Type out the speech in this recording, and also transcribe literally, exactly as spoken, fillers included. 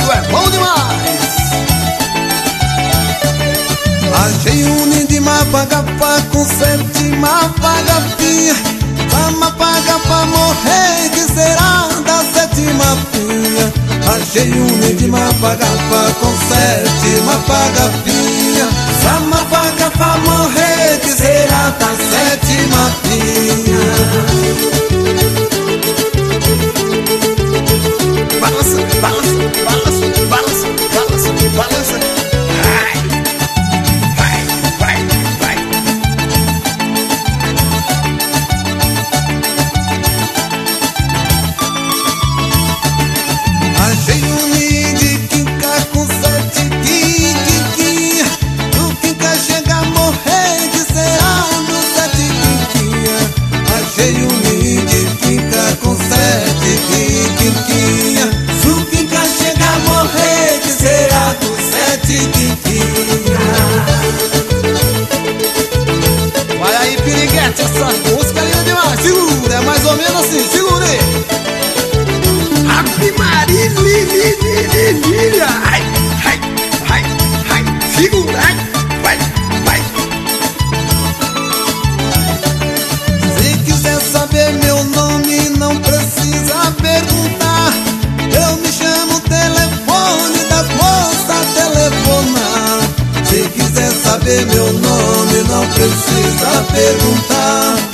amigo é bom demais. Achei um ninho de mapagapá com sete mapagapinha. A mapagapá morrer, que será da sétima pinha? Achei um ninho de mapagapá com sete mapagapinha. A mapagapá morrer, que será da sétima pinha? Balança, balança, balança, balança, balança, balança. Ai, vai, vai, vai. Achei um ninho de quinca com sete quinquinha. Do quinca chega a morrer, que será do sete quinquinha? Achei um ninho de quinca com sete quinquinha. Do quinca chega a morrer, que será do sete quinquinha? Vai aí, piriguete, essa música é linda demais. Segura, é mais ou menos assim, segura aí. Ave Maria, li, li, li, li, li. Ai, ai, ai, ai. Segura, ai, vai, vai. Se quiser saber meu nome, não precisa perguntar. Eu me chamo telefone das moças telefonar. Se quiser saber meu nome, não precisa perguntar.